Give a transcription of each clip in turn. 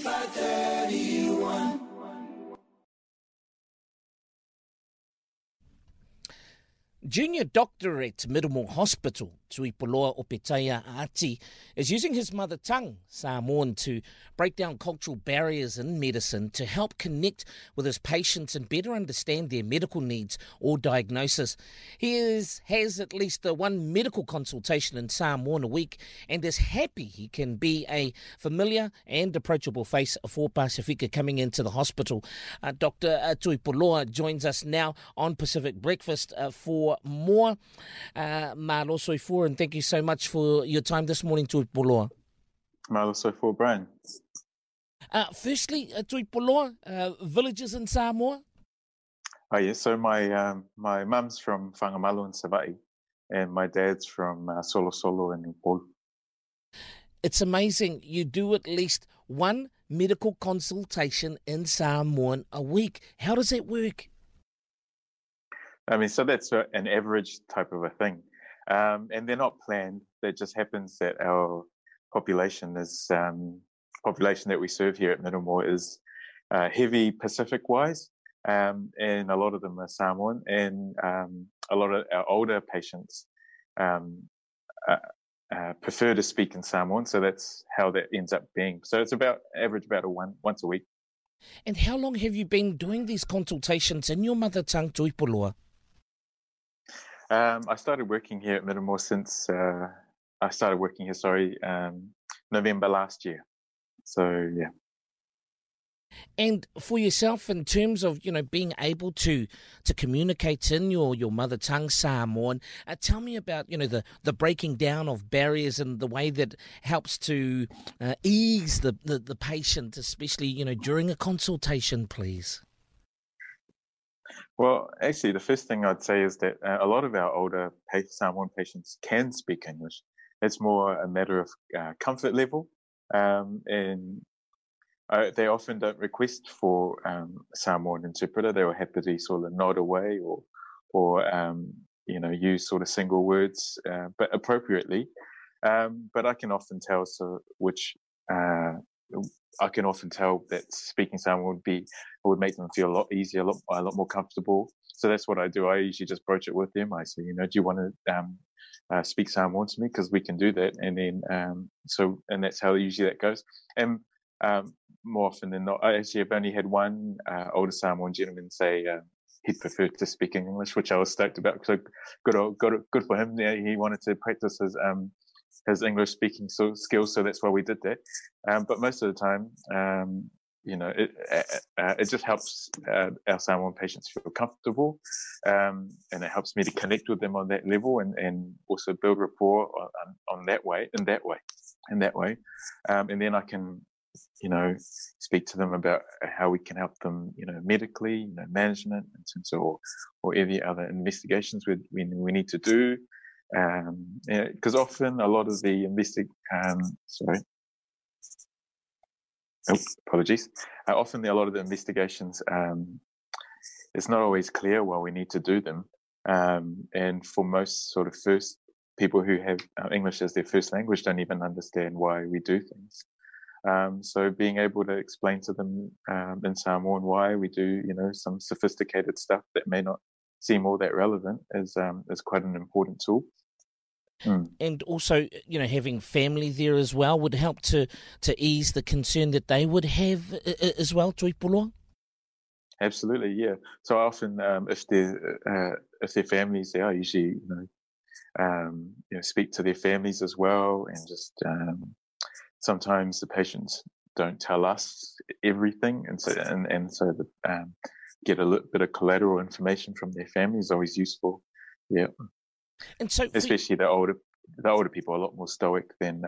531. Junior doctor at Middlemore Hospital, Tuipoloa Opetaia Ati, is using his mother tongue, Samoan, to break down cultural barriers in medicine to help connect with his patients and better understand their medical needs or diagnosis. He has at least one medical consultation in Samoan a week and is happy he can be a familiar and approachable face for Pasifika coming into the hospital. Dr. Tuipoloa joins us now on Pacific Breakfast for more. Malo soifua, and thank you so much for your time this morning, Tuipoloa. Malo soifua, Brian. Firstly, Tuipoloa, villages in Samoa? Oh, yes. So my mum's from Whangamalu in Savaii, and my dad's from Solo Solo in Upolu. It's amazing. You do at least one medical consultation in Samoan a week. How does that work? I mean, so that's an average type of a thing. And they're not planned. It just happens that our population that we serve here at Middlemore is heavy Pacific-wise, and a lot of them are Samoan, and a lot of our older patients prefer to speak in Samoan, so that's how that ends up being. So it's average about once a week. And how long have you been doing these consultations in your mother tongue, Tuipoloa? I started working here at Middlemore November last year. So, yeah. And for yourself, in terms of, being able to communicate in your mother tongue, Samoan, tell me about, the breaking down of barriers and the way that helps to ease the patient, especially, during a consultation, please. Well, actually, the first thing I'd say is that a lot of our older Samoan patients can speak English. It's more a matter of comfort level, and they often don't request for a Samoan interpreter. They will happily sort of nod away or use sort of single words, but appropriately. But I can often tell that speaking Samoan would make them feel a lot easier, a lot more comfortable. So that's what I do. I usually just broach it with them. I say, do you want to speak Samoan to me? Because we can do that. And then, and that's how usually that goes. And more often than not, I've only had one older Samoan gentleman say he'd prefer to speak in English, which I was stoked about. So good for him. Yeah, he wanted to practice his English speaking skills, so that's why we did that. But most of the time, it just helps our Samoan patients feel comfortable, and it helps me to connect with them on that level, and also build rapport on that way, in that way, and then I can, speak to them about how we can help them, medically, management, in terms of, or any other investigations we need to do. Because often a lot of the often a lot of the investigations, it's not always clear why we need to do them. And for most sort of first people who have English as their first language don't even understand why we do things. So being able to explain to them in Samoan why we do, some sophisticated stuff that may not seem all that relevant is quite an important tool. And also, having family there as well would help to ease the concern that they would have as well, Tuipoloa? Absolutely, yeah. So often, if their families there, I usually, speak to their families as well, and just sometimes the patients don't tell us everything, and so get a little bit of collateral information from their family is always useful. Yeah. And so, especially the older people are a lot more stoic than,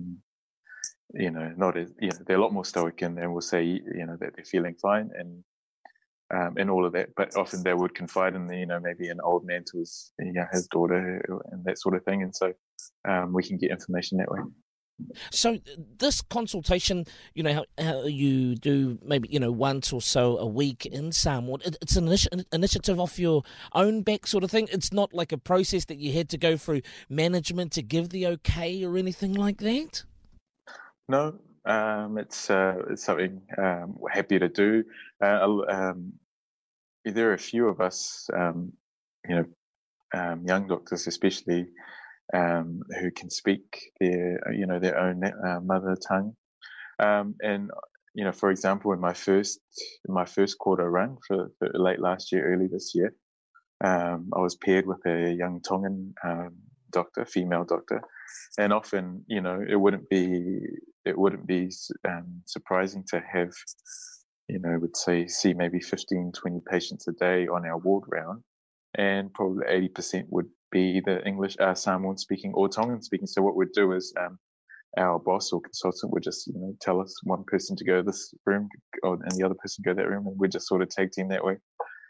they're a lot more stoic and will say, that they're feeling fine and all of that. But often they would confide in maybe an old man to his daughter and that sort of thing. And so we can get information that way. So this consultation, how you do maybe, once or so a week in Samoa, it's an initiative off your own back sort of thing. It's not like a process that you had to go through management to give the okay or anything like that? No, It's something we're happy to do. There are a few of us, you know, young doctors especially, who can speak their own mother tongue. And for example, in my first quarter run for late last year, early this year, I was paired with a young Tongan doctor, female doctor, and often, it wouldn't be surprising to have, would say, see maybe 15, 20 patients a day on our ward round, and probably 80% would be either English, Samoan speaking or Tongan speaking. So what we'd do is our boss or consultant would just, tell us one person to go to this room and the other person go to that room, and we'd just sort of tag team that way.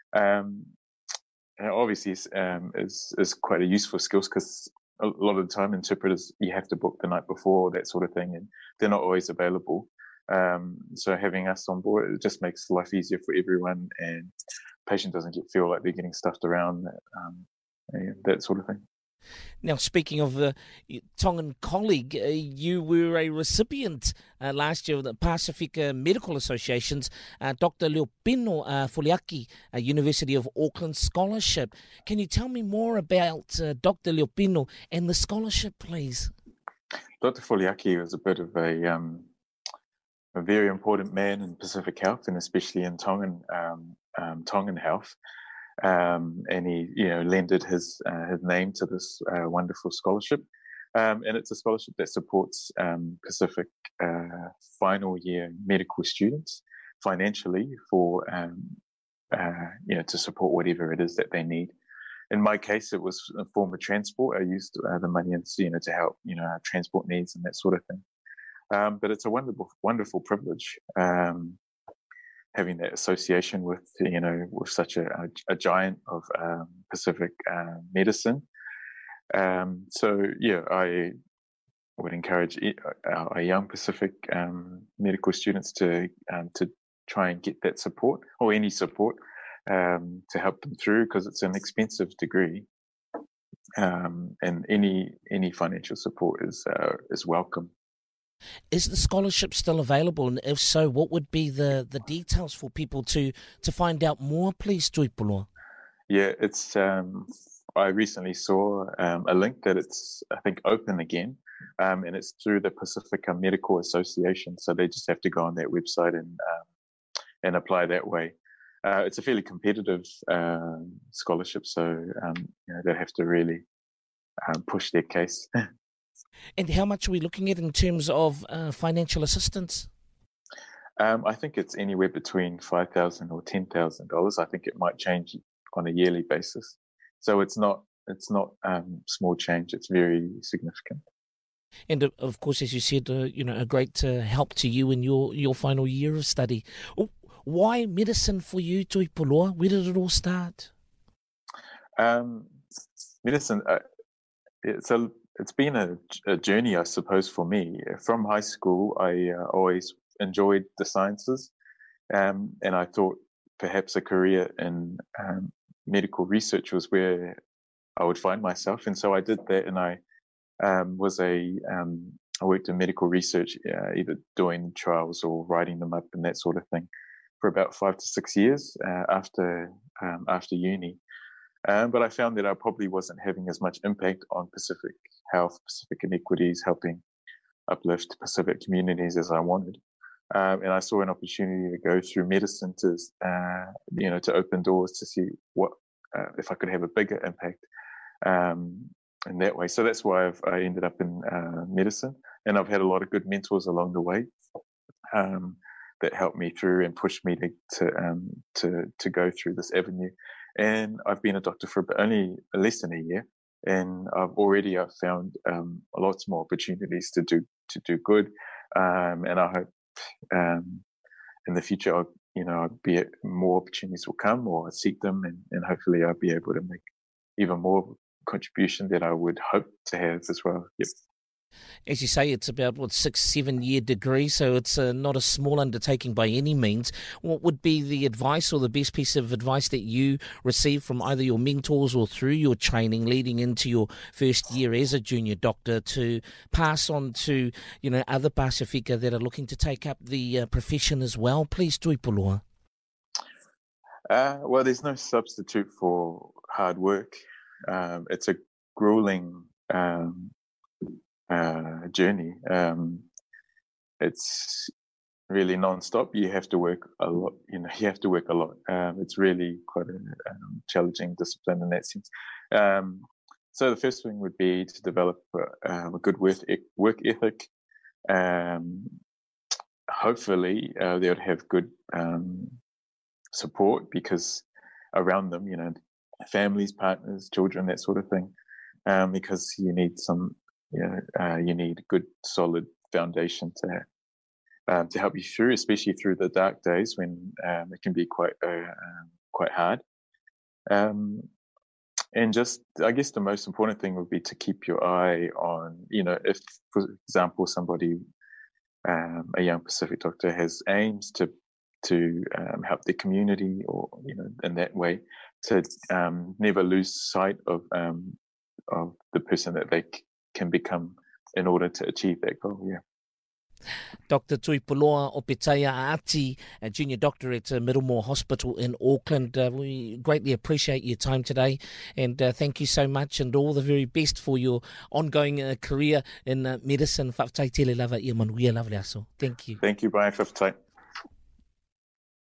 And obviously is quite a useful skill, because a lot of the time interpreters, you have to book the night before, that sort of thing, and they're not always available. So having us on board, it just makes life easier for everyone, and patient doesn't feel like they're getting stuffed around, and that sort of thing. Now, speaking of the Tongan colleague, you were a recipient last year of the Pacifica Medical Association's Dr. Leopino Foliaki, University of Auckland Scholarship. Can you tell me more about Dr. Leopino and the scholarship, please? Dr. Foliaki was a bit of a very important man in Pacific Health, and especially in Tongan Health. And he, lended his name to this wonderful scholarship, and it's a scholarship that supports Pacific final year medical students financially for to support whatever it is that they need. In my case, it was a form of transport. I used the money, to help our transport needs and that sort of thing. But it's a wonderful privilege. Having that association with such a giant of Pacific medicine. So yeah, I would encourage our young Pacific medical students to try and get that support, or any support, to help them through, because it's an expensive degree, and any financial support is welcome. Is the scholarship still available? And if so, what would be the details for people to find out more, please, Tuipuloa? Yeah, it's. I recently saw a link that it's, I think, open again, and it's through the Pacifica Medical Association. So they just have to go on that website and apply that way. It's a fairly competitive scholarship, so they have to really push their case. And how much are we looking at in terms of financial assistance? I think it's anywhere between $5,000 or $10,000. I think it might change on a yearly basis. So it's not small change. It's very significant. And of course, as you said, a great help to you in your final year of study. Why medicine for you, Tuipuloa? Where did it all start? Medicine. It's been a journey, I suppose, for me. From high school, I always enjoyed the sciences, and I thought perhaps a career in medical research was where I would find myself. And so I did that, and I worked in medical research, either doing trials or writing them up and that sort of thing, for about 5 to 6 years after uni. But I found that I probably wasn't having as much impact on Pacific Health, Pacific inequities, helping uplift Pacific communities as I wanted. And I saw an opportunity to go through medicine to open doors to see what if I could have a bigger impact in that way. So that's why I ended up in medicine, and I've had a lot of good mentors along the way that helped me through and pushed me to go through this avenue. And I've been a doctor for only less than a year, and I've found lots more opportunities to do good. And I hope in the future, more opportunities will come, or seek them, and hopefully I'll be able to make even more contribution that I would hope to have as well. Yep. As you say, it's about, 6-7 year degree, so it's not a small undertaking by any means. What would be the advice or the best piece of advice that you received from either your mentors or through your training leading into your first year as a junior doctor to pass on to, other Pasifika that are looking to take up the profession as well? Please, Tuipoloa. Well, there's no substitute for hard work. It's a grueling journey. It's really non-stop. You have to work a lot. It's really quite a challenging discipline in that sense. So the first thing would be to develop a good work ethic. Hopefully, they would have good support because around them, families, partners, children, that sort of thing. Because you need you need a good, solid foundation to help you through, especially through the dark days when it can be quite hard. And just, I guess, the most important thing would be to keep your eye on, if, for example, somebody, a young Pacific doctor, has aims to help the community, or in that way, to never lose sight of the person that they can become in order to achieve that goal. Yeah. Dr. Tuipoloa Opetaia A'ati, a junior doctor at Middlemore Hospital in Auckland. We greatly appreciate your time today, and thank you so much, and all the very best for your ongoing career in medicine. Whaatai tele lava ia manuia lava le aso. Thank you. Thank you, Brian. Whaatai.